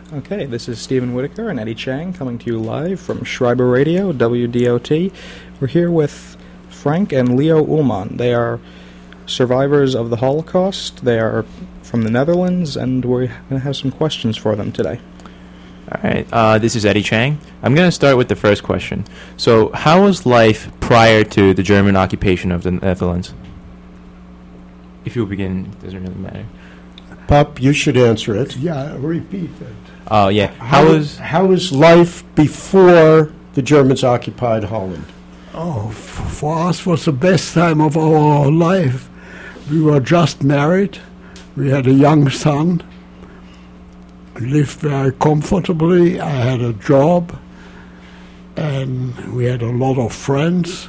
Okay, this is Stephen Whitaker and Eddie Chang coming to you live from Schreiber Radio, WDOT. We're here with Frank and Leo Ullman. They are survivors of the Holocaust. They are from the Netherlands, and we're going to have some questions for them today. All right, this is Eddie Chang. I'm going to start with the first question. So, how was life prior to the German occupation of the Netherlands? If you begin, it doesn't really matter. Pop, you should answer it. Yeah, repeat it. Oh, yeah. How was life before the Germans occupied Holland? Oh, for us was the best time of our life. We were just married. We had a young son. Lived very comfortably. I had a job. And we had a lot of friends.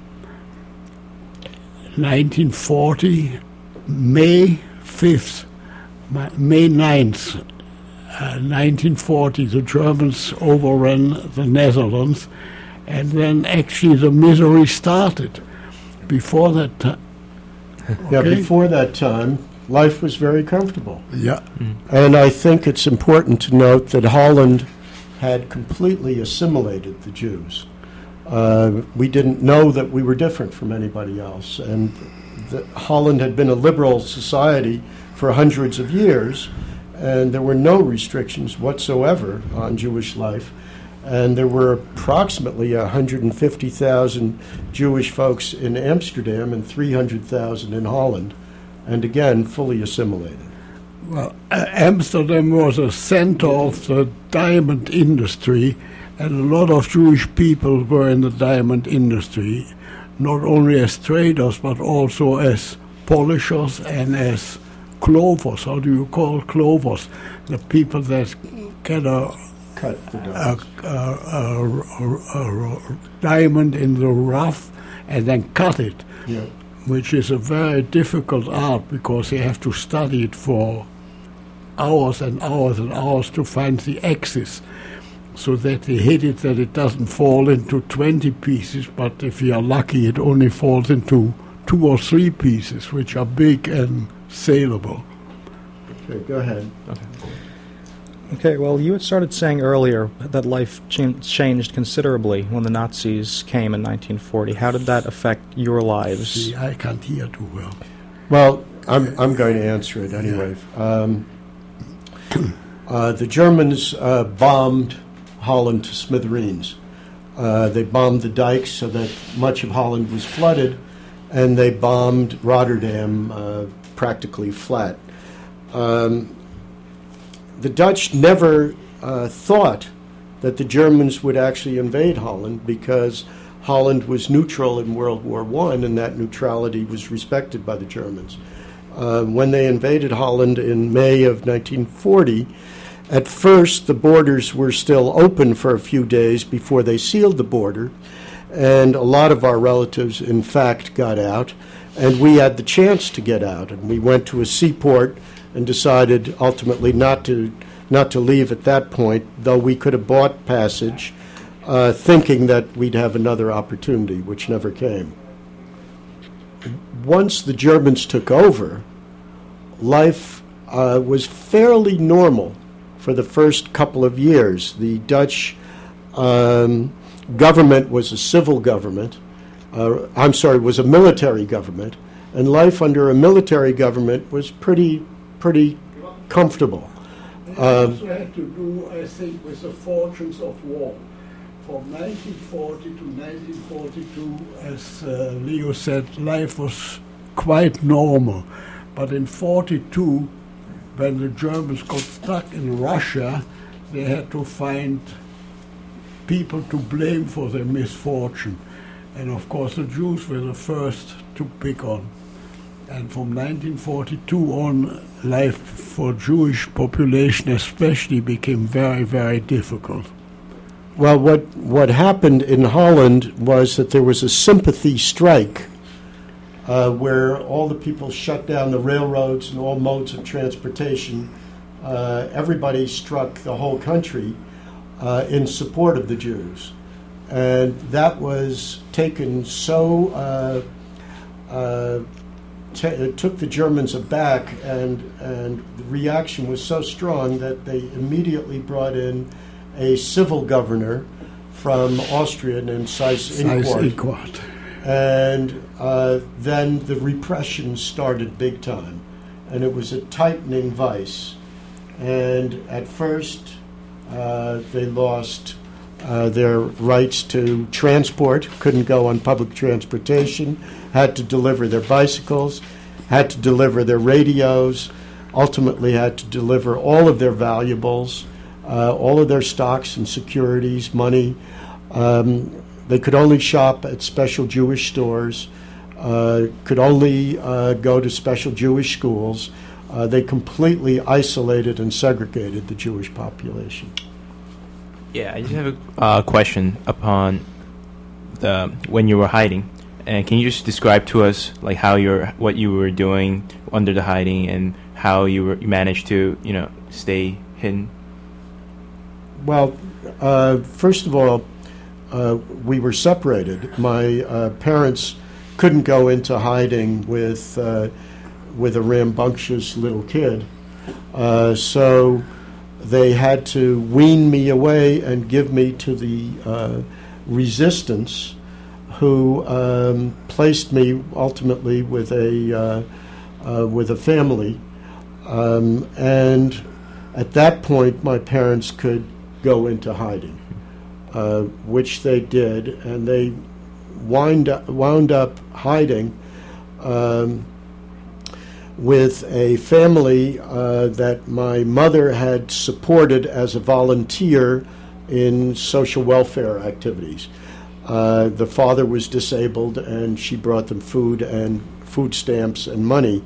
1940, May 5th, May 9th, 1940, the Germans overran the Netherlands, and then actually the misery started. Before that time, Yeah, before that time, life was very comfortable. yeah, And I think it's important to note that Holland had completely assimilated the Jews. We didn't know that we were different from anybody else, and Holland had been a liberal society for hundreds of years, and there were no restrictions whatsoever on Jewish life. And there were approximately 150,000 Jewish folks in Amsterdam and 300,000 in Holland, and again, fully assimilated. well, Amsterdam was a center of the diamond industry, and a lot of Jewish people were in the diamond industry, not only as traders, but also as polishers and as clovers. How do you call clovers? The people that get Cut the diamonds. a diamond in the rough and then cut it, Yeah. which is a very difficult art because you have to study it for hours and hours and hours to find the axis so that they hit it that it doesn't fall into 20 pieces, but if you are lucky it only falls into 2 or 3 pieces, which are big and saleable. Okay, go ahead. Okay, well, you had started saying earlier that life changed considerably when the Nazis came in 1940. How did that affect your lives? See, I can't hear too well. Well, I'm going to answer it anyway. The Germans bombed Holland to smithereens. They bombed the dikes so that much of Holland was flooded, and they bombed Rotterdam practically flat. The Dutch never thought that the Germans would actually invade Holland because Holland was neutral in World War I, and that neutrality was respected by the Germans. When they invaded Holland in May of 1940, at first the borders were still open for a few days before they sealed the border, and a lot of our relatives, in fact, got out, and we had the chance to get out, and we went to a seaport and decided ultimately not to leave at that point, though we could have bought passage, thinking that we'd have another opportunity, which never came. Once the Germans took over, life was fairly normal for the first couple of years. The Dutch government was a civil government. Was a military government, and life under a military government was pretty comfortable. It also had to do, I think, with the fortunes of war. From 1940 to 1942, as Leo said, life was quite normal. But in 1942, when the Germans got stuck in Russia, they had to find people to blame for their misfortune. And of course, the Jews were the first to pick on. And from 1942 on, life for Jewish population especially became very, very difficult. Well, what happened in Holland was that there was a sympathy strike where all the people shut down the railroads and all modes of transportation. Everybody struck the whole country in support of the Jews. And that was taken so it took the Germans aback, and the reaction was so strong that they immediately brought in a civil governor from Austria named Seyss-Inquart. And then the repression started big time, and it was a tightening vice. And at first, they lost their rights to transport, couldn't go on public transportation, had to deliver their bicycles, had to deliver their radios, ultimately had to deliver all of their valuables, all of their stocks and securities, money. They could only shop at special Jewish stores, could only go to special Jewish schools. They completely isolated and segregated the Jewish population. Yeah, I just have a question upon when you were hiding, and can you just describe to us like what you were doing under the hiding and how you managed to stay hidden? Well, first of all, we were separated. My parents couldn't go into hiding with a rambunctious little kid, so they had to wean me away and give me to the resistance, who placed me ultimately with a family, and at that point my parents could go into hiding, which they did, and they wound up hiding with a family that my mother had supported as a volunteer in social welfare activities. The father was disabled, and she brought them food and food stamps and money.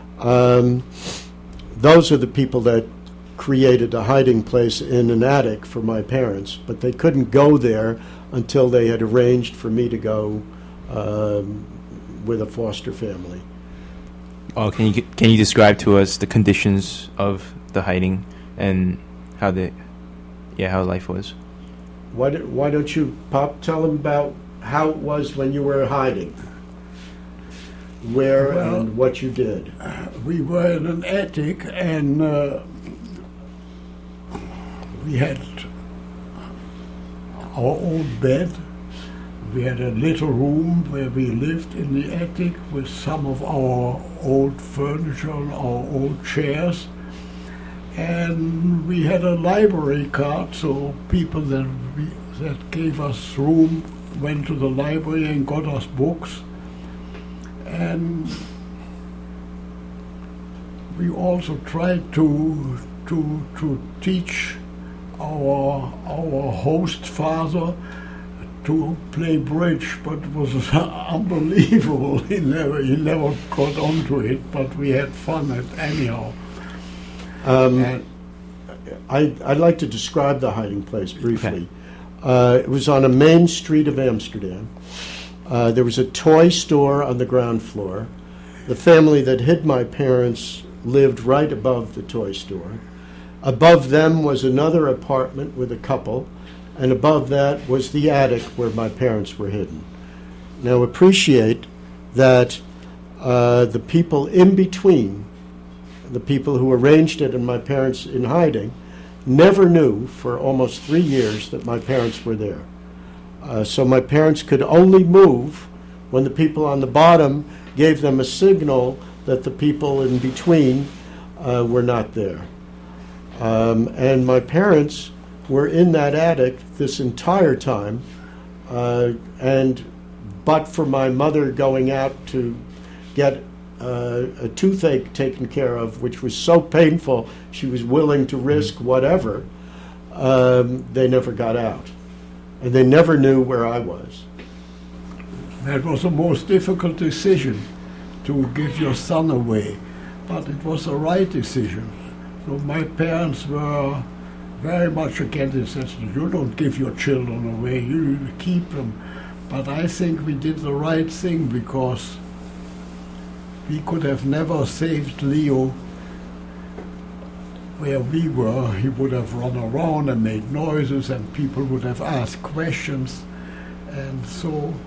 Those are the people that created a hiding place in an attic for my parents, but they couldn't go there until they had arranged for me to go with a foster family. Oh, can you describe to us the conditions of the hiding and how life was? Why don't you, Pop, tell them about how it was when you were hiding, and what you did. We were in an attic, and we had our own bed. We had a little room where we lived in the attic with some of our old furniture and our old chairs. And we had a library card, so people that gave us room went to the library and got us books. And we also tried to teach our host father to play bridge, but it was unbelievable. He never got onto it, but we had fun anyhow. I'd like to describe the hiding place briefly. Okay. It was on a main street of Amsterdam. There was a toy store on the ground floor. The family that hid my parents lived right above the toy store. Above them was another apartment with a couple, and above that was the attic where my parents were hidden. Now appreciate that the people in between, the people who arranged it and my parents in hiding, never knew for almost 3 years that my parents were there. So my parents could only move when the people on the bottom gave them a signal that the people in between were not there. And my parents were in that attic this entire time, but for my mother going out to get a toothache taken care of, which was so painful she was willing to risk whatever, they never got out. And they never knew where I was. That was the most difficult decision, to give your son away, but it was the right decision. So my parents were very much against it. You don't give your children away, you keep them. But I think we did the right thing, because we could have never saved Leo where we were. He would have run around and made noises, and people would have asked questions. And so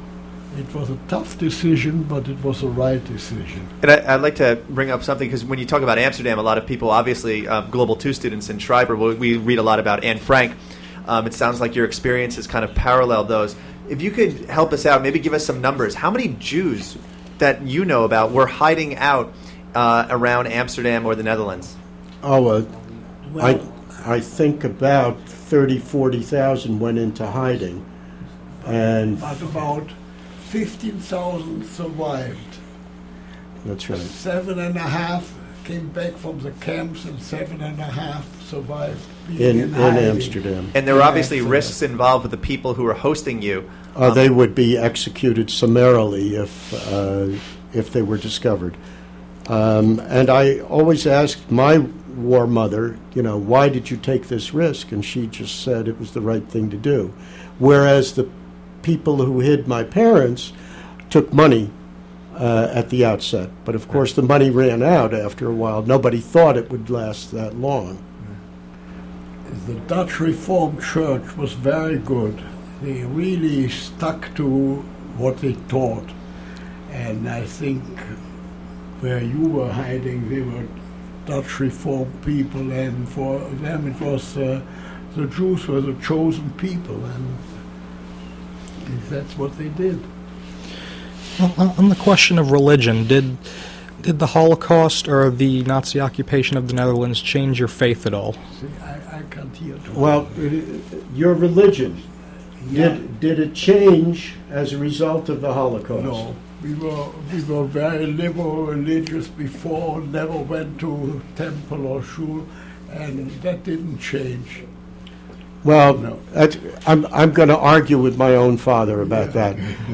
It was a tough decision, but it was the right decision. And I'd like to bring up something, because when you talk about Amsterdam, a lot of people, obviously, Global II students in Schreiber, we read a lot about Anne Frank. It sounds like your experience has kind of paralleled those. If you could help us out, maybe give us some numbers. How many Jews that you know about were hiding out around Amsterdam or the Netherlands? Oh, Well, I think about 40,000 went into hiding, and but about 15,000 survived. that's right. 7.5 came back from the camps, and 7.5 survived being In in hiding. Amsterdam, And there were Yeah, obviously Amsterdam. risks involved with the people who were hosting you. they would be executed summarily if they were discovered. And I always asked my war mother, why did you take this risk? And she just said it was the right thing to do. Whereas the people who hid my parents took money at the outset. But of course, the money ran out after a while. Nobody thought it would last that long. The Dutch Reformed Church was very good. They really stuck to what they taught. And I think where you were hiding, they were Dutch Reformed people, and for them it was the Jews were the chosen people, and that's what they did. Well, on the question of religion, did the Holocaust or the Nazi occupation of the Netherlands change your faith at all? See, I can't hear too Well, your religion, did it change as a result of the Holocaust? No, we were very liberal religious before, never went to temple or shul, and that didn't change. Well, No. I'm going to argue with my own father about that.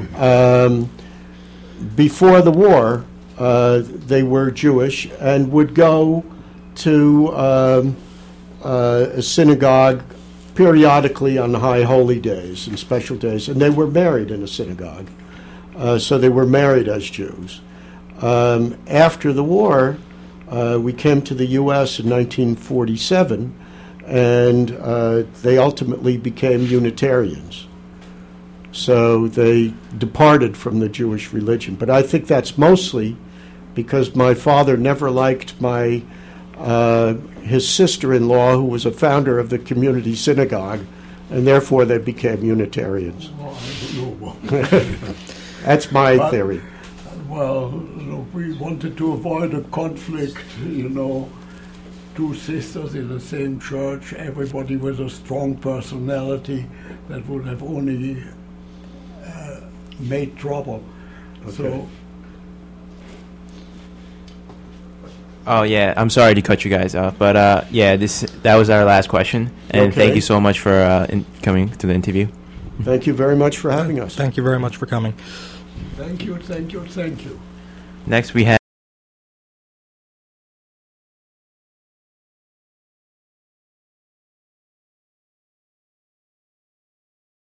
Before the war, they were Jewish and would go to a synagogue periodically on high holy days and special days, and they were married in a synagogue. So they were married as Jews. After the war, we came to the U.S. in 1947, and they ultimately became Unitarians. So they departed from the Jewish religion. But I think that's mostly because my father never liked his sister-in-law, who was a founder of the community synagogue, and therefore they became Unitarians. Oh, I don't know. That's my But- theory. Well, look, we wanted to avoid a conflict, two sisters in the same church, everybody with a strong personality that would have only made trouble. So, Oh yeah, I'm sorry to cut you guys off, but that was our last question, and Okay. thank you so much for coming to the interview. Thank you very much for having us. Thank you very much for coming. thank you. Next we have